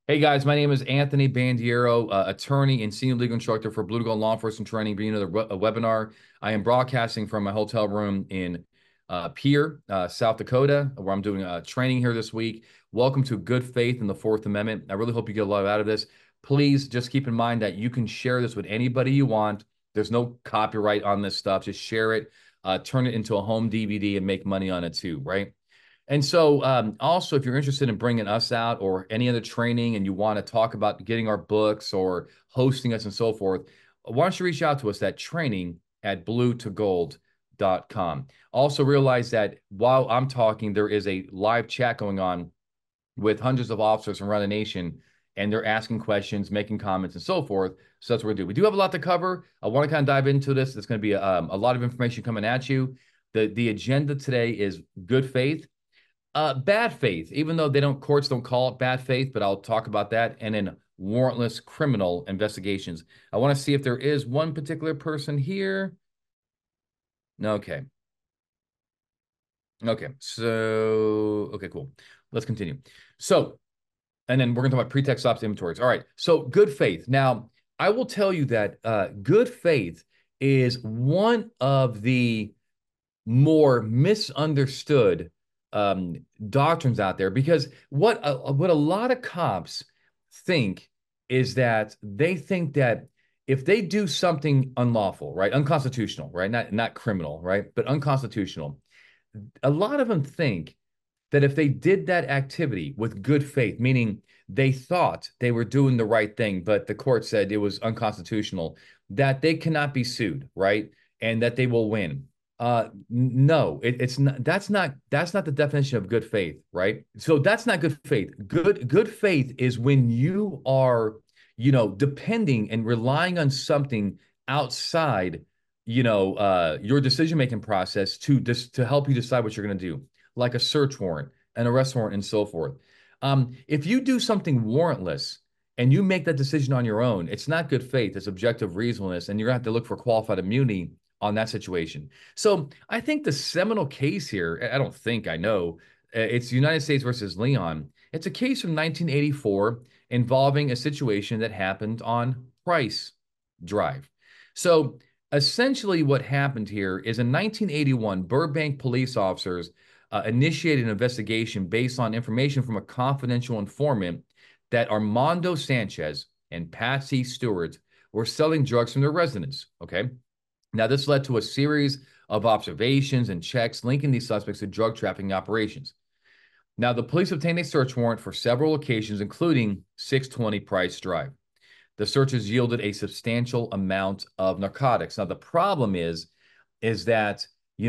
Hey guys, my name is Anthony Bandiero, attorney and senior legal instructor for Blue to Gold Law Enforcement Training, bringing you another webinar. I am broadcasting from my hotel room in Pierre, South Dakota, where I'm doing training here this week. Welcome to Good Faith and the Fourth Amendment. I really hope you get a lot out of this. Please just keep in mind that you can share this with anybody you want. There's no copyright on this stuff. Just share it, turn it into a home DVD, and make money on it too, right? And so, also, if you're interested in bringing us out or any other training and you want to talk about getting our books or hosting us and so forth, why don't you reach out to us at training@bluetogold.com. Also, realize that while I'm talking, there is a live chat going on with hundreds of officers from around the nation, and they're asking questions, making comments, and so forth. So that's what we're going to do. We do have a lot to cover. I want to kind of dive into this. It's going to be a lot of information coming at you. The agenda today is good faith, bad faith, even though courts don't call it bad faith, but I'll talk about that. And then warrantless criminal investigations. I want to see if there is one particular person here. Okay. Okay. So, okay, cool. Let's continue. So, and then we're going to talk about pretext stops inventories. All right. So, good faith. Now, I will tell you that good faith is one of the more misunderstood doctrines out there, because what a lot of cops think is that they think that if they do something unlawful, right, unconstitutional, right, not criminal, right, but unconstitutional, a lot of them think that if they did that activity with good faith, meaning they thought they were doing the right thing, but the court said it was unconstitutional, that they cannot be sued, right? And that they will win. No, it's not. That's not the definition of good faith, right? So that's not good faith. Good faith is when you are, depending and relying on something outside, your decision-making process to help you decide what you're going to do, like a search warrant, an arrest warrant, and so forth. If you do something warrantless and you make that decision on your own, it's not good faith. It's objective reasonableness, and you're going to have to look for qualified immunity on that situation. So I think the seminal case here, I don't think I know, it's United States versus Leon. It's a case from 1984 involving a situation that happened on Price Drive. So essentially, what happened here is in 1981, Burbank police officers initiated an investigation based on information from a confidential informant that Armando Sanchez and Patsy Stewart were selling drugs from their residence. Okay. Now, this led to a series of observations and checks linking these suspects to drug trafficking operations. Now, the police obtained a search warrant for several locations, including 620 Price Drive. The searches yielded a substantial amount of narcotics. Now, the problem is that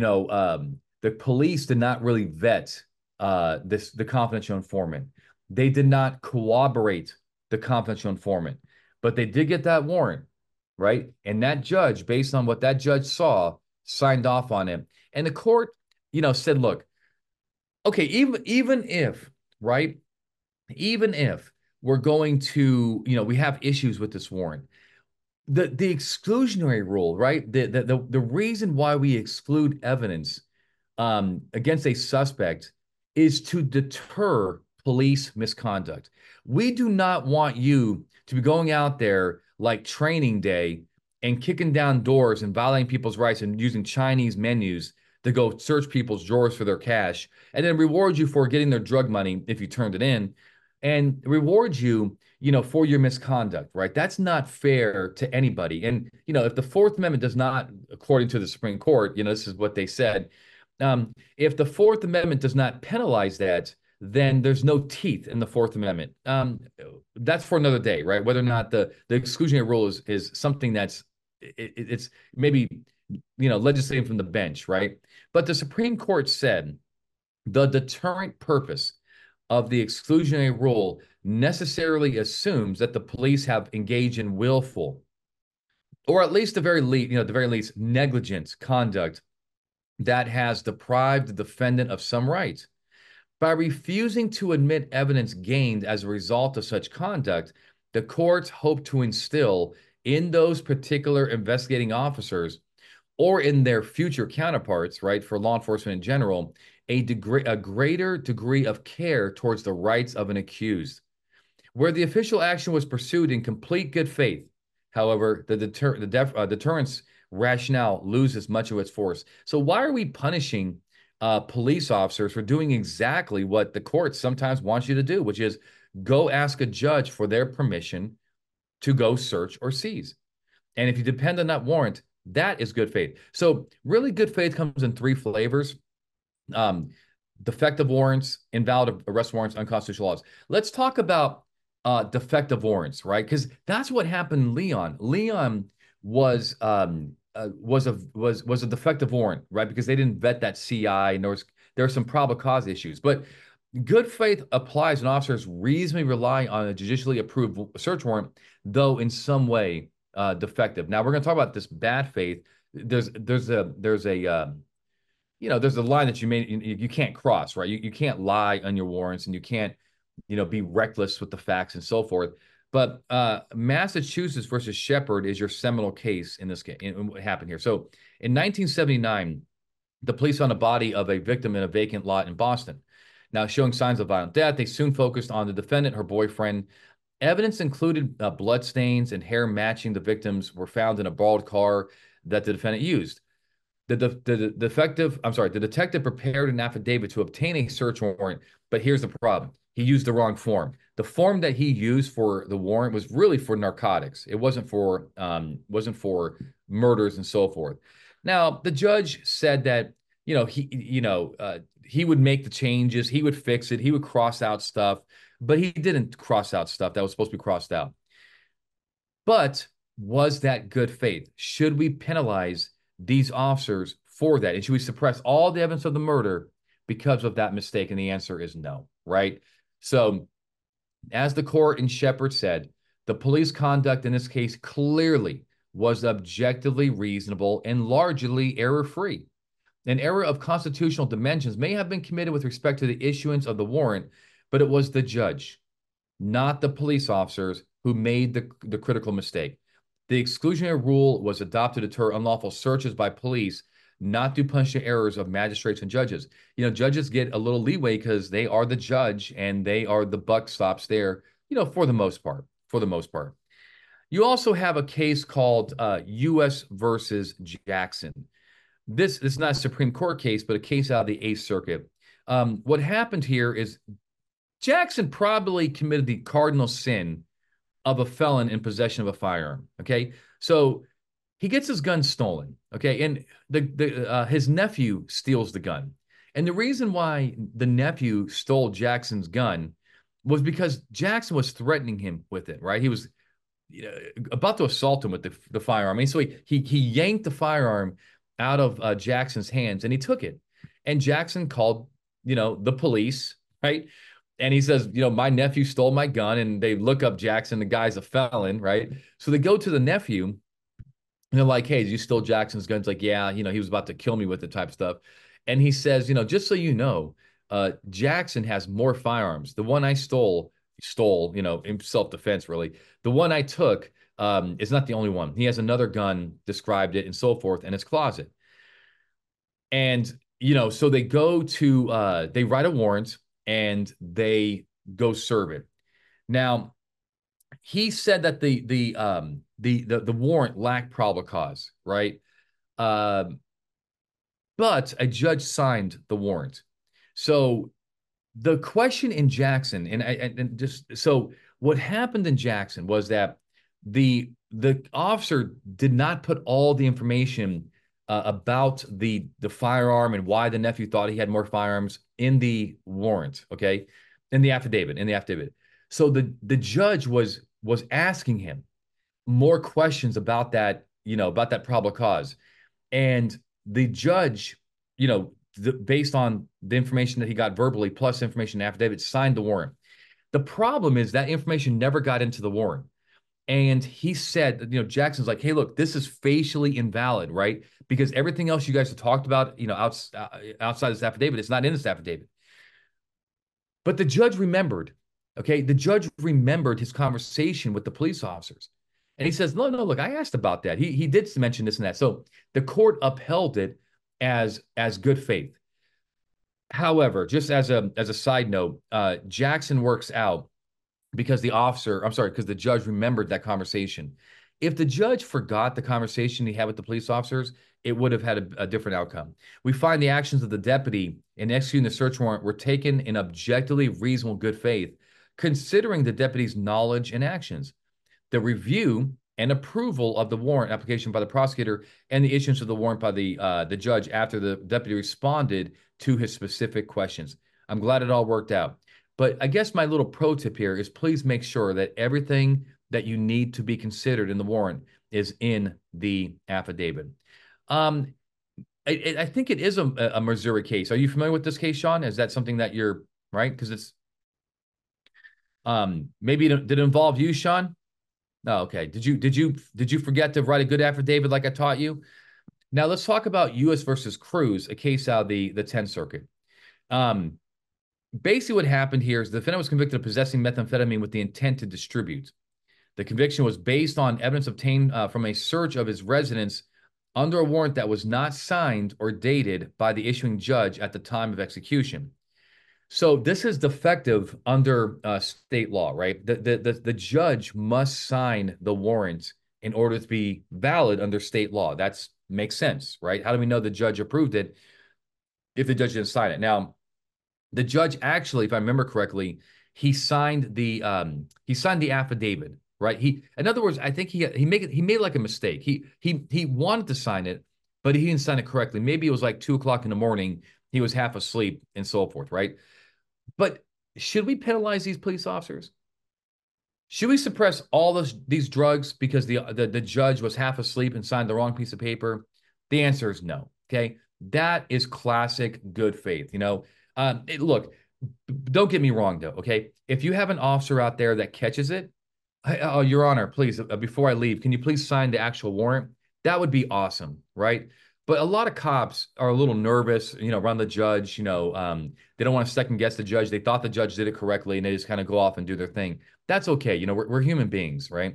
the police did not really vet the confidential informant. They did not corroborate the confidential informant, but they did get that warrant, right? And that judge, based on what that judge saw, signed off on it. And the court, said, look, okay, even if, right, even if we're going to, we have issues with this warrant, the exclusionary rule, right? The reason why we exclude evidence against a suspect is to deter police misconduct. We do not want you to be going out there like training day and kicking down doors and violating people's rights and using Chinese menus to go search people's drawers for their cash and then reward you for getting their drug money if you turned it in and reward you, for your misconduct, right? That's not fair to anybody. And, if the Fourth Amendment does not, according to the Supreme Court, this is what they said, if the Fourth Amendment does not penalize that, then there's no teeth in the Fourth Amendment. That's for another day, right? Whether or not the exclusionary rule is something it's maybe legislating from the bench, right? But the Supreme Court said the deterrent purpose of the exclusionary rule necessarily assumes that the police have engaged in willful, or at least the very least negligent conduct that has deprived the defendant of some rights. By refusing to admit evidence gained as a result of such conduct, the courts hope to instill in those particular investigating officers or in their future counterparts, right, for law enforcement in general, a greater degree of care towards the rights of an accused. Where the official action was pursued in complete good faith, however, deterrence rationale loses much of its force. So why are we punishing police officers for doing exactly what the courts sometimes want you to do, which is go ask a judge for their permission to go search or seize? And if you depend on that warrant, that is good faith. So really good faith comes in three flavors. Um, Defective warrants, invalid arrest warrants, unconstitutional laws. Let's talk about defective warrants, right? Because that's what happened in Leon. Leon was a defective warrant, right? Because they didn't vet that CI, and there were some probable cause issues. But good faith applies when officers reasonably rely on a judicially approved search warrant, though in some way defective. Now we're going to talk about this bad faith. There's a line that you can't cross, right? You can't lie on your warrants, and you can't, be reckless with the facts and so forth. But Massachusetts versus Shepard is your seminal case in this case, in what happened here. So in 1979, the police found a body of a victim in a vacant lot in Boston. Now, showing signs of violent death, they soon focused on the defendant, her boyfriend. Evidence included blood stains and hair matching the victims were found in a borrowed car that the defendant used. The detective prepared an affidavit to obtain a search warrant, but here's the problem. He used the wrong form. The form that he used for the warrant was really for narcotics. It wasn't for murders and so forth. Now, the judge said that, he would make the changes, he would fix it, he would cross out stuff, but he didn't cross out stuff that was supposed to be crossed out. But was that good faith? Should we penalize these officers for that? And should we suppress all the evidence of the murder because of that mistake? And the answer is no, right? So, as the court in Shepard said, the police conduct in this case clearly was objectively reasonable and largely error-free. An error of constitutional dimensions may have been committed with respect to the issuance of the warrant, but it was the judge, not the police officers, who made the critical mistake. The exclusionary rule was adopted to deter unlawful searches by police, not to punish the errors of magistrates and judges. Judges get a little leeway because they are the judge and the buck stops there, for the most part. For the most part. You also have a case called U.S. versus Jackson. This is not a Supreme Court case, but a case out of the Eighth Circuit. What happened here is Jackson probably committed the cardinal sin of a felon in possession of a firearm. Okay, so he gets his gun stolen. Okay, and his nephew steals the gun, and the reason why the nephew stole Jackson's gun was because Jackson was threatening him with it. Right, he was about to assault him with the firearm. And so he yanked the firearm out of Jackson's hands, and he took it. And Jackson called the police, right? And he says, my nephew stole my gun. And they look up Jackson. The guy's a felon, right? So they go to the nephew, and they're like, hey, did you steal Jackson's gun? It's like, yeah, he was about to kill me with it type stuff. And he says, just so you know, Jackson has more firearms. The one I stole, in self-defense, really. The one I took is not the only one. He has another gun, described it, and so forth, in his closet. And, so they go to, they write a warrant, and they go serve it. Now, he said that the warrant lacked probable cause, right? But a judge signed the warrant. So the question in Jackson, and just so what happened in Jackson was that the officer did not put all the information about the firearm and why the nephew thought he had more firearms in the warrant, okay, in the affidavit. So the judge was asking him more questions about that, about that probable cause, and the judge, based on the information that he got verbally plus information in the affidavit, signed the warrant. The problem is that information never got into the warrant. And he said, Jackson's like, hey, look, this is facially invalid, right? Because everything else you guys have talked about, outside this affidavit, it's not in this affidavit. But the judge remembered, okay? The judge remembered his conversation with the police officers. And he says, no, look, I asked about that. He did mention this and that. So the court upheld it as good faith. However, just as a side note, Jackson works out because because the judge remembered that conversation. If the judge forgot the conversation he had with the police officers, it would have had a different outcome. We find the actions of the deputy in executing the search warrant were taken in objectively reasonable good faith, considering the deputy's knowledge and actions. The review and approval of the warrant application by the prosecutor and the issuance of the warrant by the judge after the deputy responded to his specific questions. I'm glad it all worked out. But I guess my little pro tip here is please make sure that everything that you need to be considered in the warrant is in the affidavit. Um, I think it is a Missouri case. Are you familiar with this case, Sean? Is that something that you're right? Because it's maybe did it involve you, Sean? Oh, okay. Did you forget to write a good affidavit like I taught you? Now let's talk about U.S. versus Cruz, a case out of the 10th Circuit. Um, Basically, what happened here is the defendant was convicted of possessing methamphetamine with the intent to distribute. The conviction was based on evidence obtained from a search of his residence under a warrant that was not signed or dated by the issuing judge at the time of execution. So this is defective under state law, right? The judge must sign the warrant in order to be valid under state law. That's makes sense, right? How do we know the judge approved it if the judge didn't sign it? Now, the judge actually, if I remember correctly, he signed the affidavit, right? In other words, I think he made like a mistake. He wanted to sign it, but he didn't sign it correctly. Maybe it was like 2 o'clock in the morning. He was half asleep and so forth, right? But should we penalize these police officers? Should we suppress all these drugs because the judge was half asleep and signed the wrong piece of paper? The answer is no. Okay, that is classic good faith. Look, don't get me wrong though. Okay, if you have an officer out there that catches it, oh, Your Honor, please, before I leave, can you please sign the actual warrant? That would be awesome, right? But a lot of cops are a little nervous, around the judge. They don't want to second guess the judge. They thought the judge did it correctly, and they just kind of go off and do their thing. That's okay. We're human beings, right?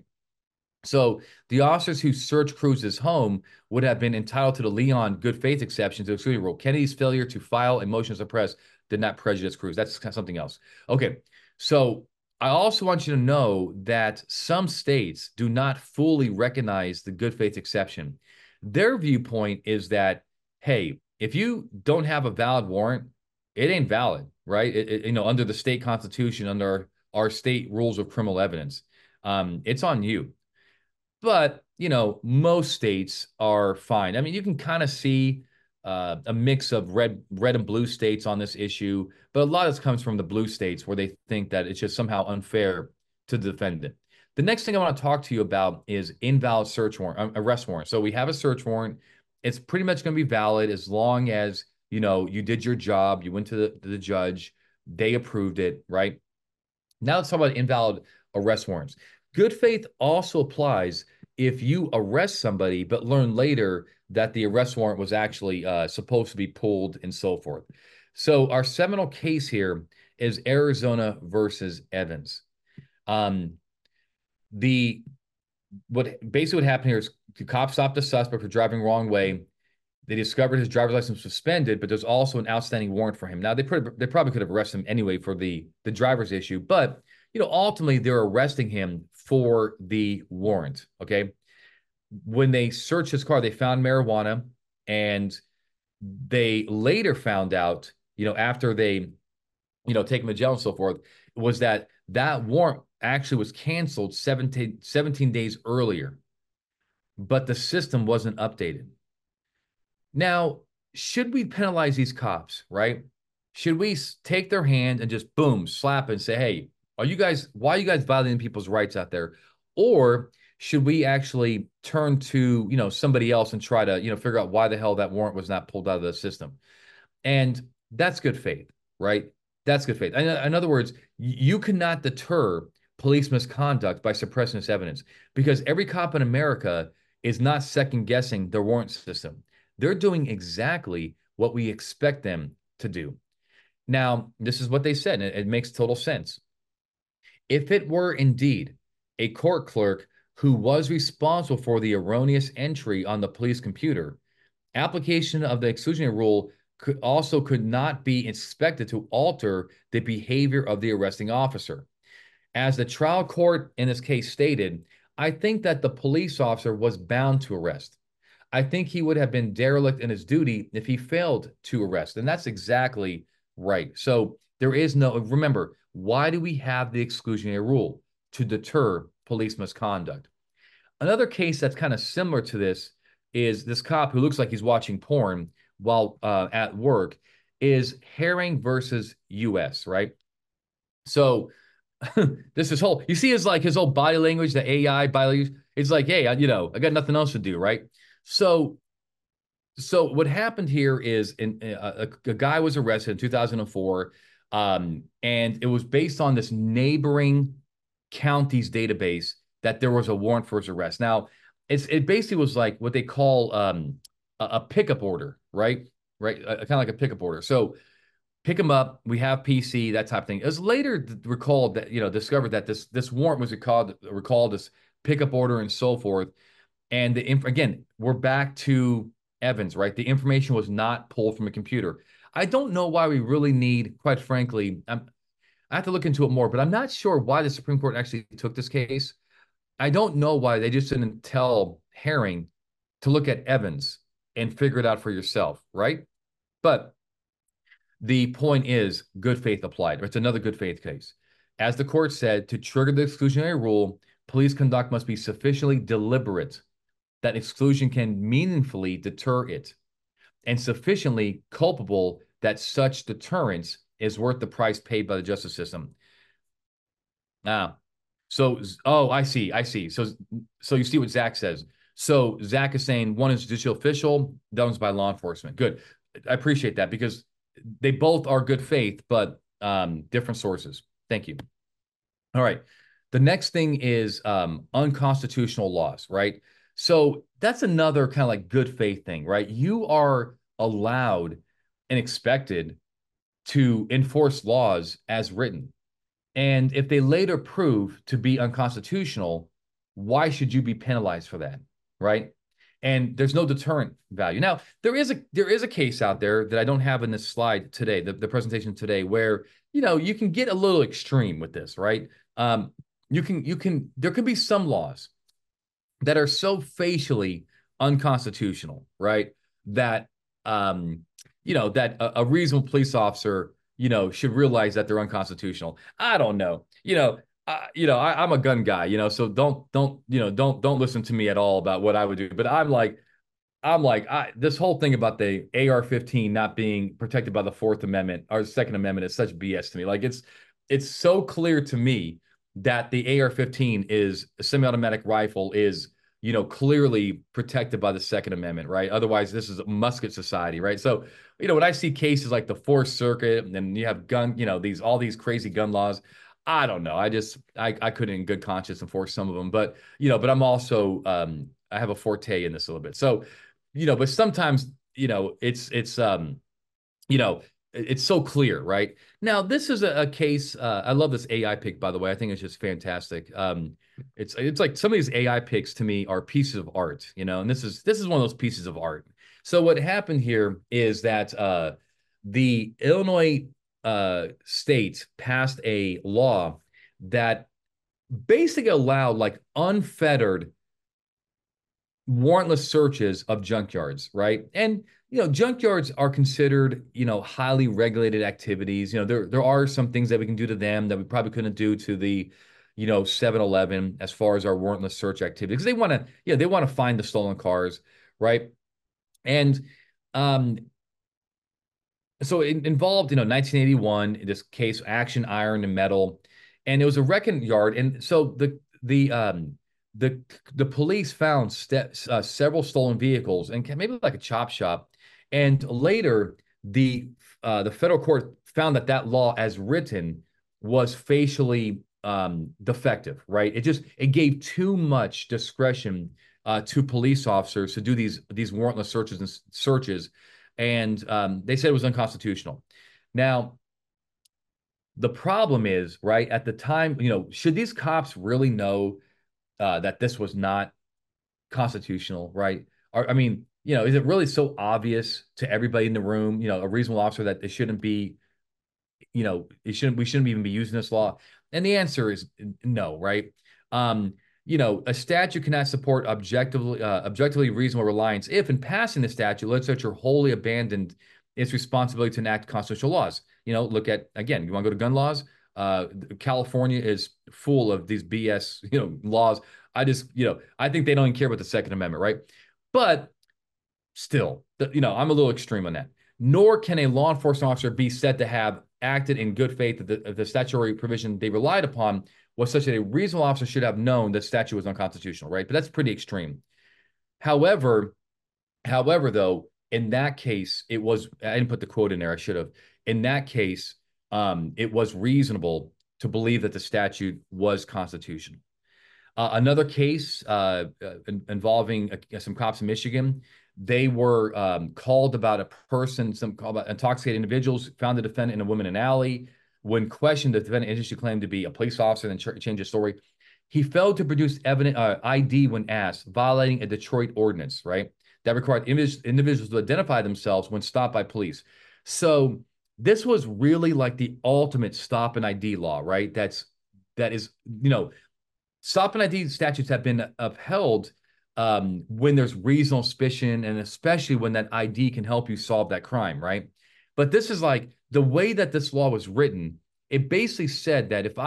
So the officers who searched Cruz's home would have been entitled to the Leon good faith exception to the exclusion rule. Kennedy's failure to file a motion to suppress did not prejudice Cruz. That's something else. Okay, so I also want you to know that some states do not fully recognize the good faith exception. Their viewpoint is that, hey, if you don't have a valid warrant, it ain't valid, right? Under the state constitution, under our state rules of criminal evidence, it's on you. But, most states are fine. I mean, you can kind of see a mix of red and blue states on this issue, but a lot of this comes from the blue states where they think that it's just somehow unfair to the defendant. The next thing I want to talk to you about is invalid search warrant, arrest warrant. So we have a search warrant. It's pretty much going to be valid as long as, you did your job, you went to the judge, they approved it, right? Now let's talk about invalid arrest warrants. Good faith also applies if you arrest somebody but learn later that the arrest warrant was actually supposed to be pulled and so forth. So our seminal case here is Arizona versus Evans. Um, the what happened here is the cop stopped the suspect for driving wrong way. They discovered his driver's license was suspended, but there's also an outstanding warrant for him. Now they probably could have arrested him anyway for the driver's issue, but ultimately they're arresting him for the warrant. Okay, when they searched his car, they found marijuana, and they later found out, after they, take him to jail and so forth, was that warrant actually was canceled 17 days earlier, but the system wasn't updated. Now, should we penalize these cops, right? Should we take their hand and just boom, slap and say, hey, why are you guys violating people's rights out there? Or should we actually turn to, somebody else and try to, figure out why the hell that warrant was not pulled out of the system? And that's good faith, right? That's good faith. In other words, you cannot deter police misconduct by suppressing this evidence because every cop in America is not second guessing their warrant system. They're doing exactly what we expect them to do. Now, this is what they said, and it makes total sense. If it were indeed a court clerk who was responsible for the erroneous entry on the police computer, application of the exclusionary rule could not be expected to alter the behavior of the arresting officer. As the trial court in this case stated, I think that the police officer was bound to arrest. I think he would have been derelict in his duty if he failed to arrest. And that's exactly right. So there is no, remember, why do we have the exclusionary rule? To deter police misconduct. Another case that's kind of similar to this is this cop who looks like he's watching porn while at work is Herring versus US, right? So this is whole, you see his like his whole body language, the AI body language. It's like, hey, I got nothing else to do, right? So so what happened here is a guy was arrested in 2004, and it was based on this neighboring county's database that there was a warrant for his arrest. Now, it basically was like what they call a pickup order, right? Right, kind of like a pickup order. So pick him up. We have PC, that type of thing. It was later recalled that discovered that this warrant was recalled as pickup order and so forth. And again, we're back to Evans, right? The information was not pulled from a computer. I don't know why we really need, quite frankly, I have to look into it more, but I'm not sure why the Supreme Court actually took this case. I don't know why they just didn't tell Herring to look at Evans and figure it out for yourself, right? But the point is good faith applied. It's another good faith case. As the court said, to trigger the exclusionary rule, police conduct must be sufficiently deliberate that exclusion can meaningfully deter it, and sufficiently culpable that such deterrence is worth the price paid by the justice system. Ah, so, oh, I see, I see. So you see what Zach says. So Zach is saying one is judicial official, the other one's by law enforcement. Good. I appreciate that because they both are good faith, but different sources. Thank you. All right. The next thing is unconstitutional laws, right? So that's another kind of like good faith thing, right? You are allowed and expected to enforce laws as written. And if they later prove to be unconstitutional, why should you be penalized for that, right? And there's no deterrent value. Now, there is a case out there that I don't have in this slide today, the presentation today, where you can get a little extreme with this, right? There could be some laws that are so facially unconstitutional, right? That that a reasonable police officer, should realize that they're unconstitutional. I don't know. I'm a gun guy, so don't listen to me at all about what I would do. But this whole thing about the AR-15 not being protected by the Fourth Amendment or Second Amendment is such BS to me. Like it's so clear to me that the AR-15 is a semi-automatic rifle is clearly protected by the Second Amendment, right? Otherwise, this is a musket society, right? So, when I see cases like the Fourth Circuit, and then you have all these crazy gun laws, I don't know. I couldn't in good conscience enforce some of them, but I'm also I have a forte in this a little bit. So, but sometimes, you know, it's so clear, right? Now, this is a case. I love this AI pick, by the way. I think it's just fantastic. It's like some of these AI picks to me are pieces of art, and this is one of those pieces of art. So what happened here is that the Illinois state passed a law that basically allowed like unfettered warrantless searches of junkyards, right? And junkyards are considered, highly regulated activities. There are some things that we can do to them that we probably couldn't do to the, 7-Eleven as far as our warrantless search activity because they want to find the stolen cars, right? And so it involved, 1981, in this case, Action Iron and Metal, and it was a wrecking yard. And so the police found several stolen vehicles and maybe like a chop shop. And later, the federal court found that law, as written, was facially defective. Right? It gave too much discretion to police officers to do these warrantless searches, and they said it was unconstitutional. Now, the problem is, right, at the time, should these cops really know that this was not constitutional, right? I mean, is it really so obvious to everybody in the room, a reasonable officer that it shouldn't be, we shouldn't even be using this law? And the answer is no, right? Um, a statute cannot support objectively reasonable reliance if, in passing the statute, legislature wholly abandoned its responsibility to enact constitutional laws. Look at, again, you want to go to gun laws? California is full of these BS, laws. I think they don't even care about the Second Amendment, right? But still, I'm a little extreme on that. Nor can a law enforcement officer be said to have acted in good faith that the statutory provision they relied upon was such that a reasonable officer should have known the statute was unconstitutional, right? But that's pretty extreme. However, though, in that case, I didn't put the quote in there, I should have. In that case, it was reasonable to believe that the statute was constitutional. Another case involving some cops in Michigan, they were called about a person, called about intoxicated individuals, found the defendant and a woman in an alley. When questioned, the defendant initially claimed to be a police officer and then changed his story. He failed to produce ID when asked, violating a Detroit ordinance, right? That required individuals to identify themselves when stopped by police. So this was really like the ultimate stop and ID law, right? That is, stop and ID statutes have been upheld when there's reasonable suspicion, and especially when that ID can help you solve that crime, right? But this is like the way that this law was written. It basically said that if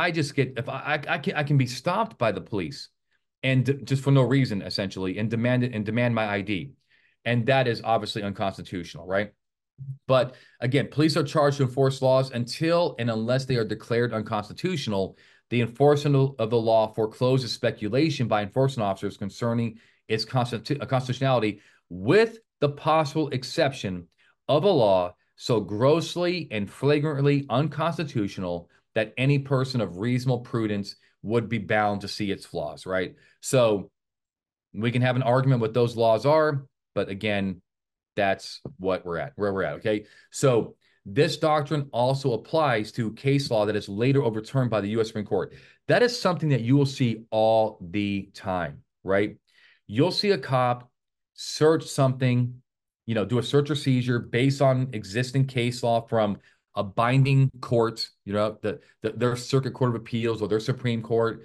I can be stopped by the police and just for no reason, essentially, and demand my ID, and that is obviously unconstitutional, right? But again, police are charged to enforce laws until and unless they are declared unconstitutional. The enforcement of the law forecloses speculation by enforcement officers concerning its constitutionality, with the possible exception of a law so grossly and flagrantly unconstitutional that any person of reasonable prudence would be bound to see its flaws, right? So we can have an argument what those laws are, but again, that's where we're at, okay? So this doctrine also applies to case law that is later overturned by the U.S. Supreme Court. That is something that you will see all the time, right? You'll see a cop search something, do a search or seizure based on existing case law from a binding court, their Circuit Court of Appeals or their Supreme Court.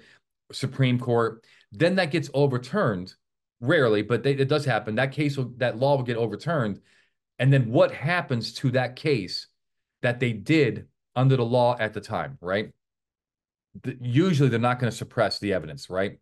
Then that gets overturned, rarely, but it does happen. That law will get overturned. And then what happens to that case that they did under the law at the time, right? Usually they're not going to suppress the evidence, right?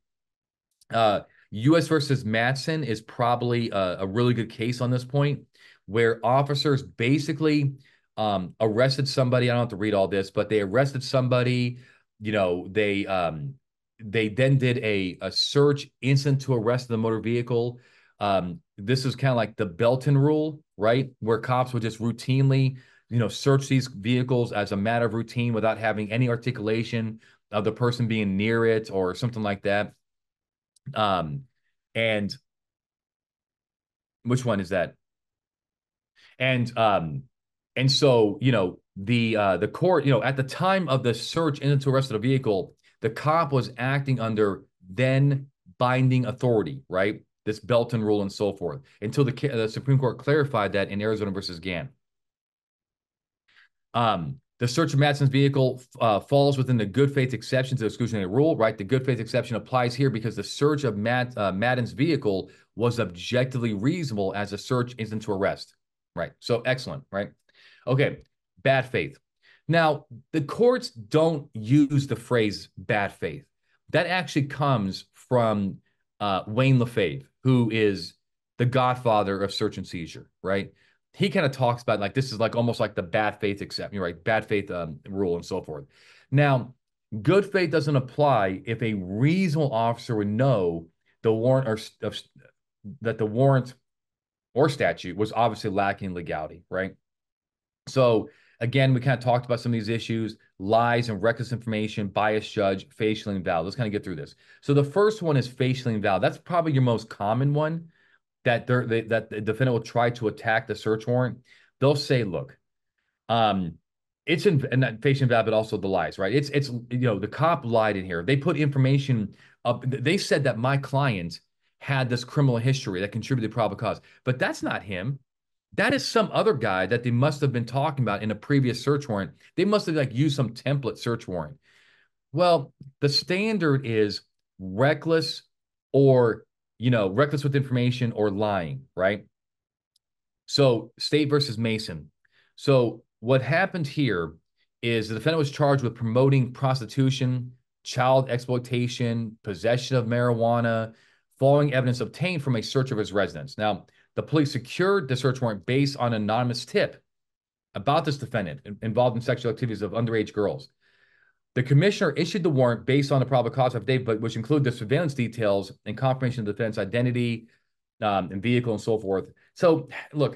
U.S. versus Mattson is probably a really good case on this point, where officers basically arrested somebody. I don't have to read all this, but they arrested somebody. They then did a search instant to arrest the motor vehicle. This is kind of like the Belton rule, right? Where cops would just routinely, search these vehicles as a matter of routine without having any articulation of the person being near it or something like that. And which one is that? And so, the court, at the time of the search into arrest of the vehicle, the cop was acting under then binding authority, right? This Belton rule and so forth, until the Supreme Court clarified that in Arizona versus Gann. The search of Mattson's vehicle falls within the good faith exception to the exclusionary rule, right? The good faith exception applies here because the search of Madden's vehicle was objectively reasonable as a search instant to arrest, right? So excellent, right? Okay, bad faith. Now, the courts don't use the phrase bad faith. That actually comes from Wayne LaFave, who is the godfather of search and seizure, right? He kind of talks about like this is like almost like the bad faith exception, right? Bad faith rule and so forth. Now, good faith doesn't apply if a reasonable officer would know the warrant that the warrant or statute was obviously lacking legality, right? So again, we kind of talked about some of these issues: lies and reckless information, biased judge, facially invalid. Let's kind of get through this. So the first one is facially invalid. That's probably your most common one, that that the defendant will try to attack the search warrant. They'll say, look, it's and that facially invalid, but also the lies, right? It's the cop lied in here. They put information up. They said that my client had this criminal history that contributed to probable cause, but that's not him. That is some other guy that they must have been talking about in a previous search warrant. They must have used some template search warrant. Well, the standard is reckless or, reckless with information or lying, right? So, State versus Mason. So, what happened here is the defendant was charged with promoting prostitution, child exploitation, possession of marijuana, following evidence obtained from a search of his residence. Now, the police secured the search warrant based on an anonymous tip about this defendant involved in sexual activities of underage girls. The commissioner issued the warrant based on the probable cause affidavit, which include the surveillance details and confirmation of the defendant's identity, and vehicle and so forth. So, look,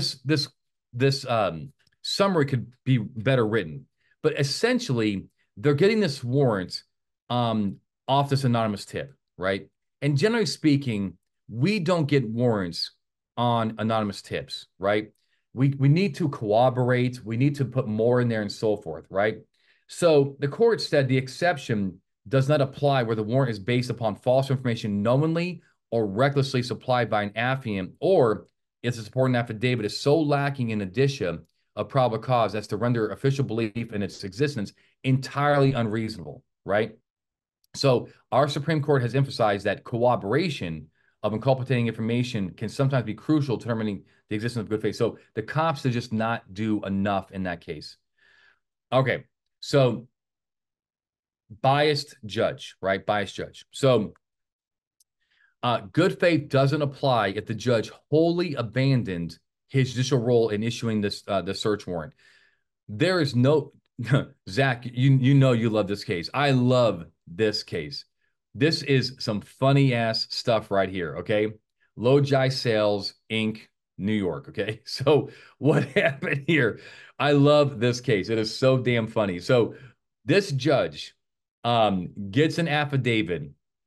this summary could be better written, but essentially, they're getting this warrant off this anonymous tip, right? And generally speaking, we don't get warrants on anonymous tips, right? We need to corroborate, we need to put more in there and so forth, right? So the court said the exception does not apply where the warrant is based upon false information knowingly or recklessly supplied by an affiant, or if the supporting affidavit is so lacking in indicia of probable cause as to render official belief in its existence entirely unreasonable, right? So our Supreme Court has emphasized that corroboration of inculpating information can sometimes be crucial to determining the existence of good faith. So the cops did just not do enough in that case. Okay, so biased judge, right? Biased judge. So good faith doesn't apply if the judge wholly abandoned his judicial role in issuing the search warrant. There is no Zach. You know you love this case. I love this case. This is some funny ass stuff right here. Okay, Lojai Sales Inc. New York. Okay, so what happened here? I love this case. It is so damn funny. So this judge gets an affidavit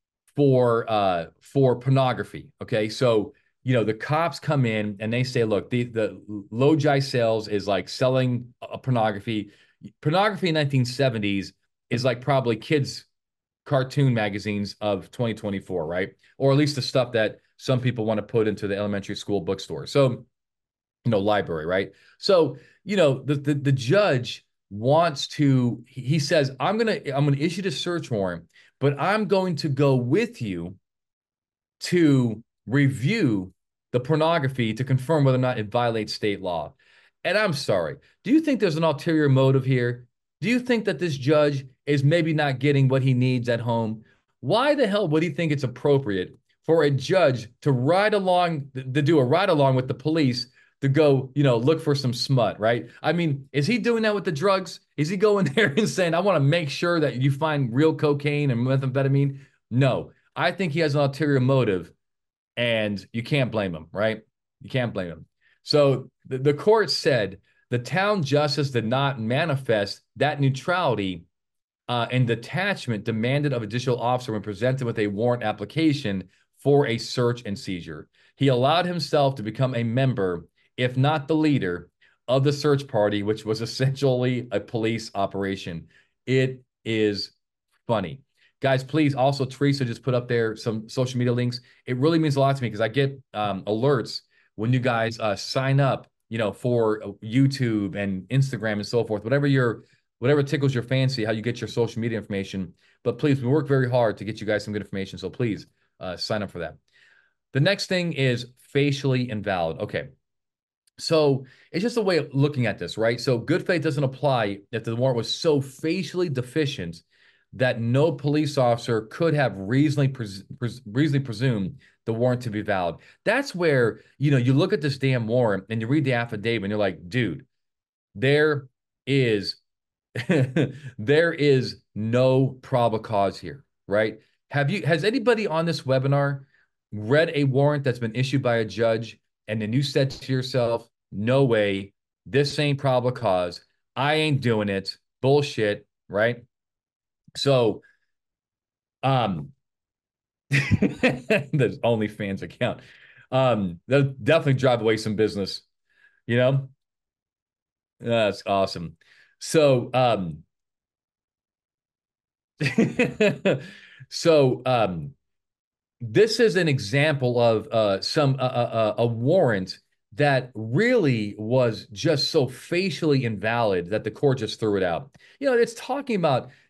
for pornography. Okay, so the cops come in and they say, look, the Lojai Sales is like selling pornography. Pornography in 1970s is like probably kids cartoon magazines of 2024, right? Or at least the stuff that some people want to put into the elementary school bookstore. So, library, right? So, the judge wants to, he says, I'm gonna issue the search warrant, but I'm going to go with you to review the pornography to confirm whether or not it violates state law. And I'm sorry, do you think there's an ulterior motive here? Do you think that this judge is maybe not getting what he needs at home? Why the hell would he think it's appropriate for a judge to do a ride along with the police to go, look for some smut, right? I mean, is he doing that with the drugs? Is he going there and saying, I want to make sure that you find real cocaine and methamphetamine? No, I think he has an ulterior motive, and you can't blame him, right? You can't blame him. So the court said the town justice did not manifest that neutrality and detachment demanded of a judicial officer when presented with a warrant application for a search and seizure. He allowed himself to become a member, if not the leader, of the search party, which was essentially a police operation. It is funny. Guys, please also, Teresa just put up there some social media links. It really means a lot to me because I get alerts when you guys sign up, for YouTube and Instagram and so forth, whatever tickles your fancy, how you get your social media information. But please, we work very hard to get you guys some good information. So please sign up for that. The next thing is facially invalid. Okay. So it's just a way of looking at this, right? So good faith doesn't apply if the warrant was so facially deficient that no police officer could have reasonably presumed the warrant to be valid. That's where, you look at this damn warrant and you read the affidavit and you're like, dude, there is there is no probable cause here, right? Has anybody on this webinar read a warrant that's been issued by a judge and then you said to yourself, no way, this ain't probable cause. I ain't doing it. Bullshit, right? So, the OnlyFans account. They'll definitely drive away some business, you know? That's awesome. So, so this is an example of a warrant that really was just so facially invalid that the court just threw it out. It's talking about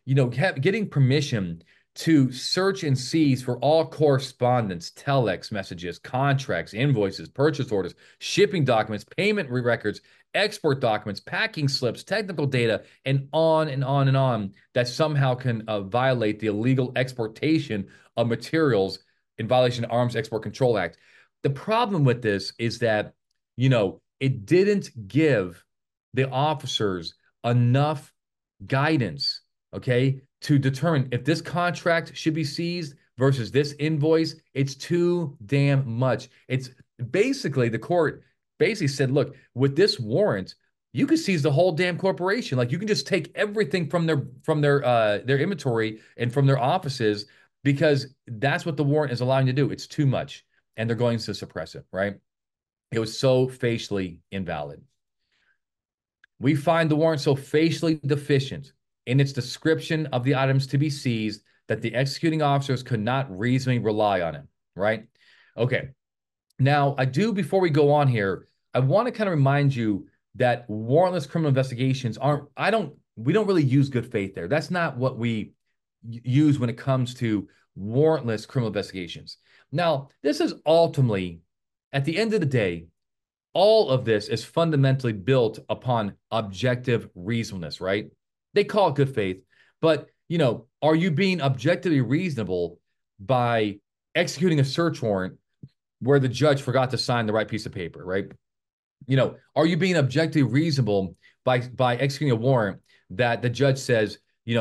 getting permission to search and seize for all correspondence, telex messages, contracts, invoices, purchase orders, shipping documents, payment records, export documents, packing slips, technical data, and on and on and on that somehow can violate the illegal exportation of materials in violation of Arms Export Control Act. The problem with this is that, it didn't give the officers enough guidance, okay, to determine if this contract should be seized versus this invoice. It's too damn much. It's basically the court basically said, look, with this warrant, you can seize the whole damn corporation. Like you can just take everything from their inventory and from their offices because that's what the warrant is allowing you to do. It's too much, and they're going to suppress it, right? It was so facially invalid. We find the warrant so facially deficient in its description of the items to be seized that the executing officers could not reasonably rely on it, right? Okay. Now, before we go on here, I want to kind of remind you that warrantless criminal investigations we don't really use good faith there. That's not what we use when it comes to warrantless criminal investigations. Now, this is ultimately, at the end of the day, all of this is fundamentally built upon objective reasonableness, right? They call it good faith, but are you being objectively reasonable by executing a search warrant where the judge forgot to sign the right piece of paper, right? Are you being objectively reasonable by executing a warrant that the judge says,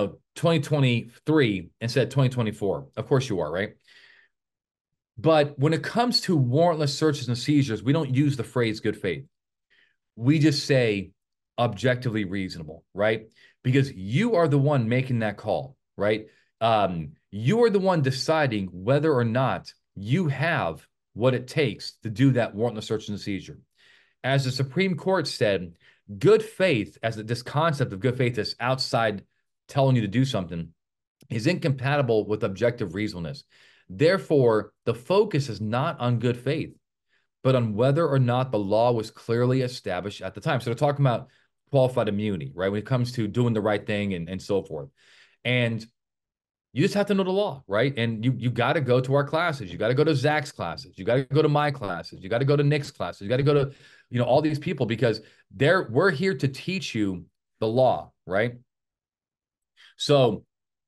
2023 instead of 2024? Of course you are, right? But when it comes to warrantless searches and seizures, we don't use the phrase good faith. We just say objectively reasonable, right? Because you are the one making that call, right? You are the one deciding whether or not you have what it takes to do that warrantless search and seizure. As the Supreme Court said, good faith, as this concept of good faith is outside telling you to do something, is incompatible with objective reasonableness. Therefore, the focus is not on good faith, but on whether or not the law was clearly established at the time. So they're talking about qualified immunity, right? When it comes to doing the right thing and so forth. And you just have to know the law, right? And you got to go to our classes. You got to go to Zach's classes. You got to go to my classes. You got to go to Nick's classes. You got to go to, all these people because we're here to teach you the law, right? So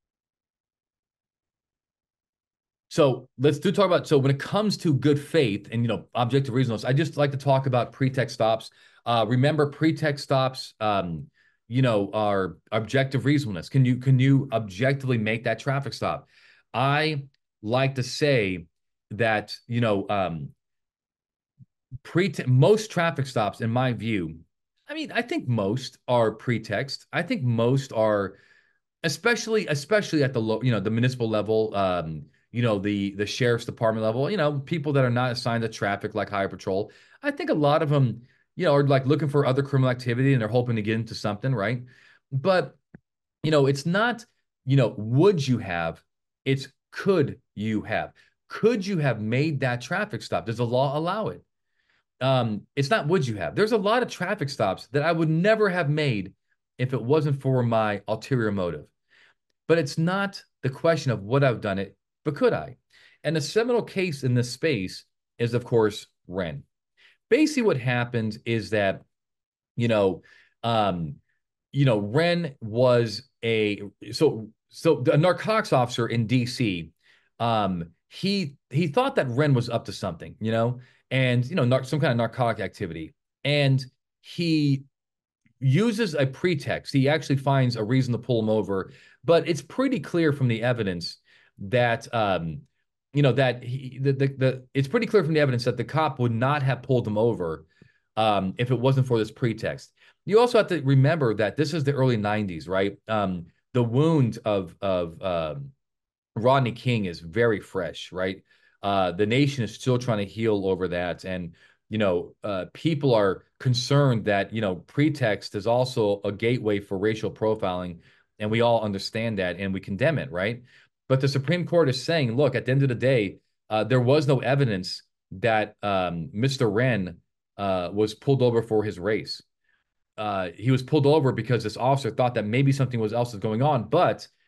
let's talk about, so when it comes to good faith and, objective reasonableness, I just like to talk about pretext stops. Remember, pretext stops, are objective reasonableness. Can you objectively make that traffic stop? I like to say that, most traffic stops, in my view, I think most are pretext. I think most are, especially at the low, the municipal level, the sheriff's department level, people that are not assigned to traffic like highway patrol. I think a lot of them, are like looking for other criminal activity and they're hoping to get into something, right? But, it's not, would you have, it's could you have. Could you have made that traffic stop? Does the law allow it? It's not would you have. There's a lot of traffic stops that I would never have made if it wasn't for my ulterior motive. But it's not the question of would I've done it, but could I? And the seminal case in this space is, of course, Wren. Basically, what happened is that, Wren was so a narcotics officer in DC. He thought that Wren was up to something, and some kind of narcotic activity, and he uses a pretext. He actually finds a reason to pull him over, but it's pretty clear from the evidence that it's pretty clear from the evidence that the cop would not have pulled him over if it wasn't for this pretext. You also have to remember that this is the early 90s, right? The wound of Rodney King is very fresh, right? The nation is still trying to heal over that. And, people are concerned that, pretext is also a gateway for racial profiling. And we all understand that and we condemn it, right? But the Supreme Court is saying, look, at the end of the day, there was no evidence that Mr. Wren was pulled over for his race. He was pulled over because this officer thought that maybe something else was going on, but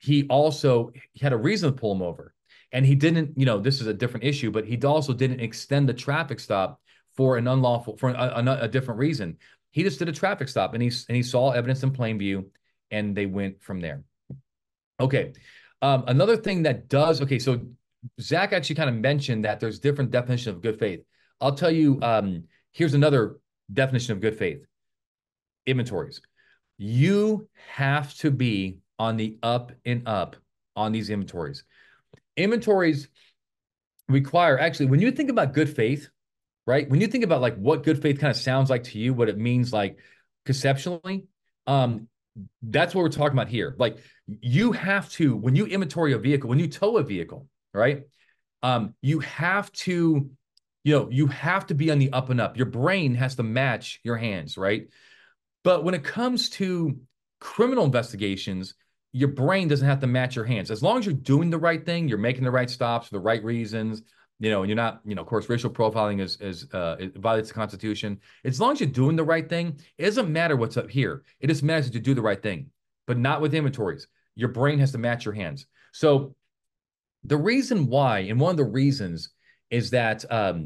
he had a reason to pull him over. And he didn't, this is a different issue, but he also didn't extend the traffic stop for an unlawful, for a different reason. He just did a traffic stop and he saw evidence in plain view and they went from there. Okay. Another thing that does, okay, so Zach actually kind of mentioned that there's different definitions of good faith. I'll tell you, here's another definition of good faith. Inventories. You have to be on the up and up on these inventories. Inventories require, actually, when you think about good faith, right? When you think about like what good faith kind of sounds like to you, what it means like conceptually, that's what we're talking about here. Like you have to, when you inventory a vehicle, when you tow a vehicle, right? You have to, you have to be on the up and up. Your brain has to match your hands, right? But when it comes to criminal investigations, your brain doesn't have to match your hands. As long as you're doing the right thing, you're making the right stops for the right reasons, and you're not, of course, racial profiling it violates the Constitution. As long as you're doing the right thing, it doesn't matter what's up here. It just matters that you do the right thing, but not with inventories. Your brain has to match your hands. So the reason why, and one of the reasons is that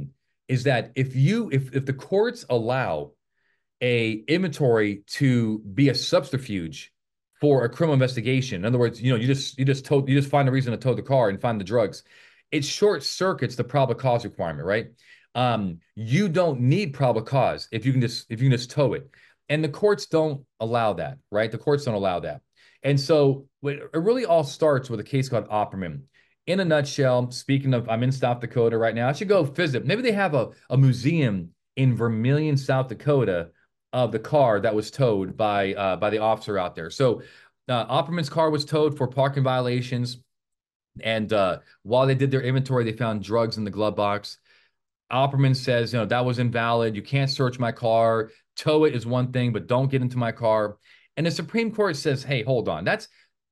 if the courts allow a inventory to be a subterfuge for a criminal investigation. In other words, you just find a reason to tow the car and find the drugs. It short circuits the probable cause requirement, right? You don't need probable cause if you can just tow it, and the courts don't allow that, right? The courts don't allow that, and so it really all starts with a case called Opperman. In a nutshell, speaking of, I'm in South Dakota right now. I should go visit. Maybe they have a museum in Vermilion, South Dakota, of the car that was towed by the officer out there. So Opperman's car was towed for parking violations. And while they did their inventory, they found drugs in the glove box. Opperman says, that was invalid. You can't search my car. Tow it is one thing, but don't get into my car. And the Supreme Court says, hey, hold on. That's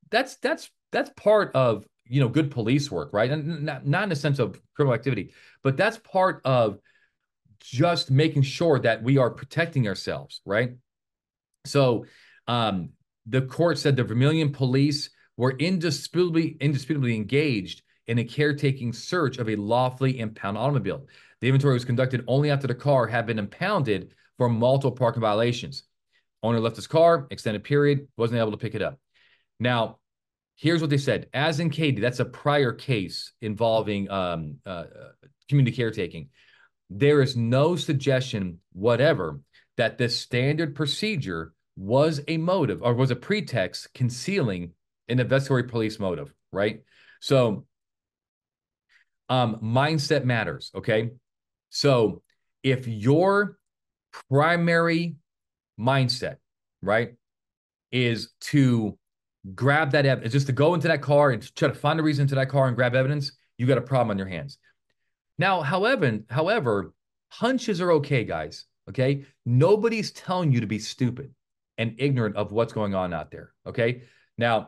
part of, good police work, right? And not in the sense of criminal activity, but that's part of just making sure that we are protecting ourselves, right? So the court said the Vermilion police were indisputably engaged in a caretaking search of a lawfully impounded automobile. The inventory was conducted only after the car had been impounded for multiple parking violations. Owner left his car, extended period, wasn't able to pick it up. Now, here's what they said. As in Katie, that's a prior case involving community caretaking. There is no suggestion whatever that this standard procedure was a motive or was a pretext concealing an investigatory police motive, right? So mindset matters, okay? So if your primary mindset, right, is to grab that evidence, just to go into that car and try to find a reason into that car and grab evidence, you got a problem on your hands. Now, however, hunches are okay, guys. Okay. Nobody's telling you to be stupid and ignorant of what's going on out there. Okay. Now,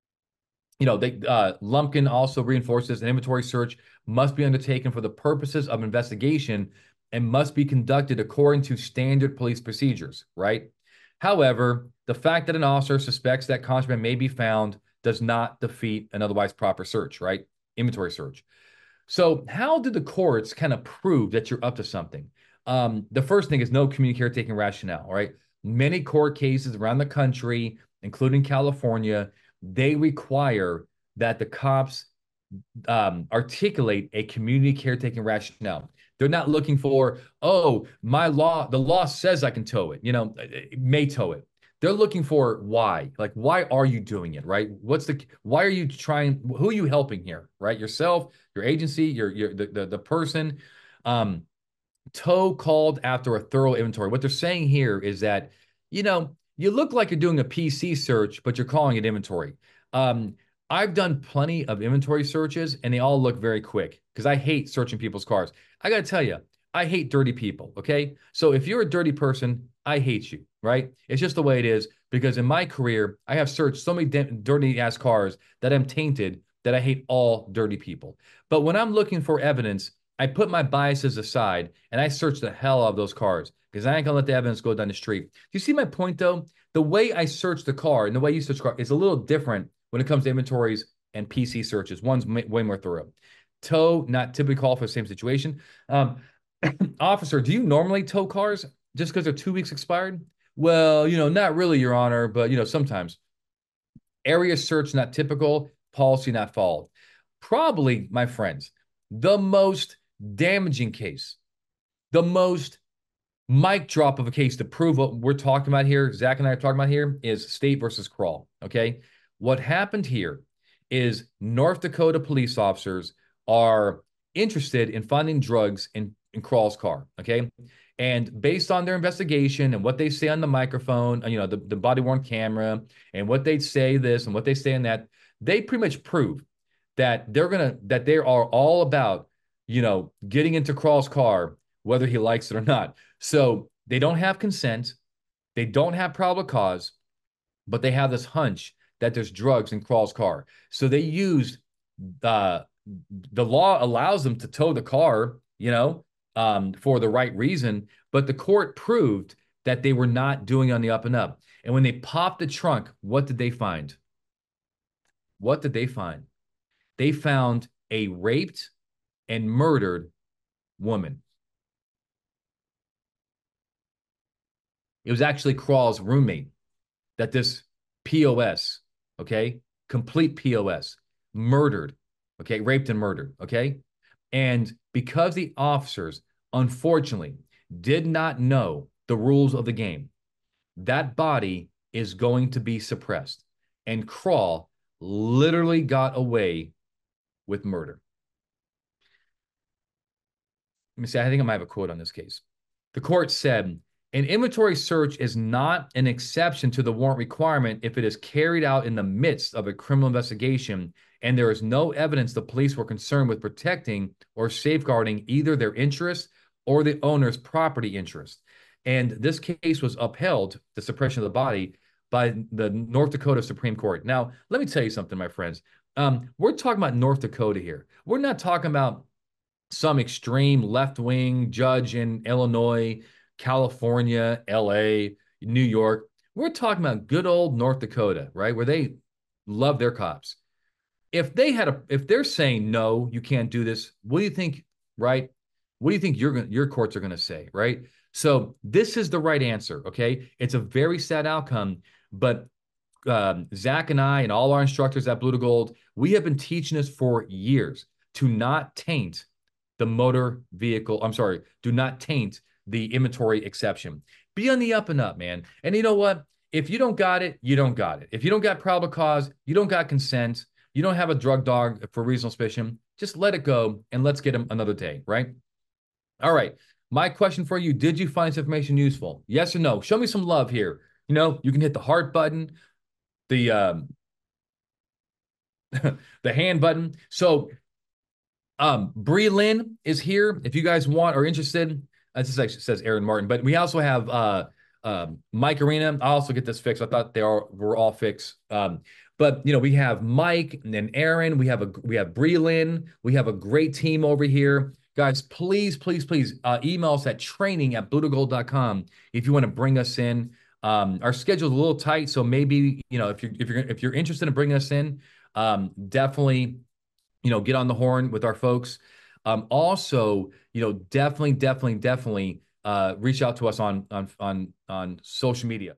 Lumpkin also reinforces an inventory search must be undertaken for the purposes of investigation and must be conducted according to standard police procedures, right? However, the fact that an officer suspects that contraband may be found does not defeat an otherwise proper search, right? Inventory search. So how did the courts kind of prove that you're up to something? The first thing is no community caretaking rationale, right? Many court cases around the country, including California, they require that the cops articulate a community caretaking rationale. They're not looking for, the law says I can tow it, may tow it. They're looking for why. Like, why are you doing it, right? Why are you trying, who are you helping here, right? Yourself, your agency, the person. Tow called after a thorough inventory. What they're saying here is that, you look like you're doing a PC search, but you're calling it inventory. I've done plenty of inventory searches and they all look very quick because I hate searching people's cars. I got to tell you, I hate dirty people. Okay. So if you're a dirty person, I hate you, right? It's just the way it is because in my career, I have searched so many dirty ass cars that I'm tainted that I hate all dirty people. But when I'm looking for evidence, I put my biases aside and I search the hell out of those cars because I ain't gonna let the evidence go down the street. Do you see my point though? The way I search the car and the way you search the car is a little different when it comes to inventories and PC searches. One's way more thorough. Tow, not typically called for the same situation. Officer, do you normally tow cars just because they're 2 weeks expired? Well, not really, Your Honor, but sometimes. Area search not typical, policy not followed. Probably, my friends, the most damaging case, the most mic drop of a case to prove what we're talking about here, Zach and I are talking about here, is State versus Kroll. Okay. What happened here is North Dakota police officers are interested in finding drugs in Kroll's car. Okay. And based on their investigation and what they say on the microphone, the body worn camera, and what they say this and what they say in that, they pretty much prove that that they are all about, getting into Kroll's car, whether he likes it or not. So they don't have consent, they don't have probable cause, but they have this hunch that there's drugs in Kroll's car. So they used the law allows them to tow the car, for the right reason, but the court proved that they were not doing it on the up and up. And when they popped the trunk, what did they find? What did they find? They found a raped and murdered woman. It was actually Kroll's roommate that this POS, okay, complete POS, murdered, okay, raped and murdered, okay? And because the officers, unfortunately, did not know the rules of the game, that body is going to be suppressed. And Kroll literally got away with murder. Let me see, I think I might have a quote on this case. The court said, an inventory search is not an exception to the warrant requirement if it is carried out in the midst of a criminal investigation and there is no evidence the police were concerned with protecting or safeguarding either their interests or the owner's property interest. And this case was upheld, the suppression of the body, by the North Dakota Supreme Court. Now, let me tell you something, my friends. We're talking about North Dakota here. We're not talking about some extreme left-wing judge in Illinois, California, LA, New York. We're talking about good old North Dakota, right? Where they love their cops. If they're saying no, you can't do this, what do you think, right? What do you think your courts are going to say, right? So this is the right answer, okay? It's a very sad outcome, but Zach and I and all our instructors at Blue to Gold, we have been teaching this for years to not taint the motor vehicle. I'm sorry, do not taint the inventory exception. Be on the up and up, man. And you know what? If you don't got it, you don't got it. If you don't got probable cause, you don't got consent, you don't have a drug dog for reasonable suspicion, just let it go and let's get him another day, right? All right. My question for you, did you find this information useful? Yes or no? Show me some love here. You can hit the heart button, the the hand button. So Bree Lynn is here. If you guys want or interested, this actually says Aaron Martin, but we also have Mike Arena. I also get this fixed. I thought were all fixed. But we have Mike and then Aaron. We have Bree Lynn. We have a great team over here. Guys, please, please, please email us at training@bluetogold.com if you want to bring us in. Our schedule is a little tight, so maybe if you're interested in bringing us in, definitely get on the horn with our folks. Also, definitely reach out to us on social media.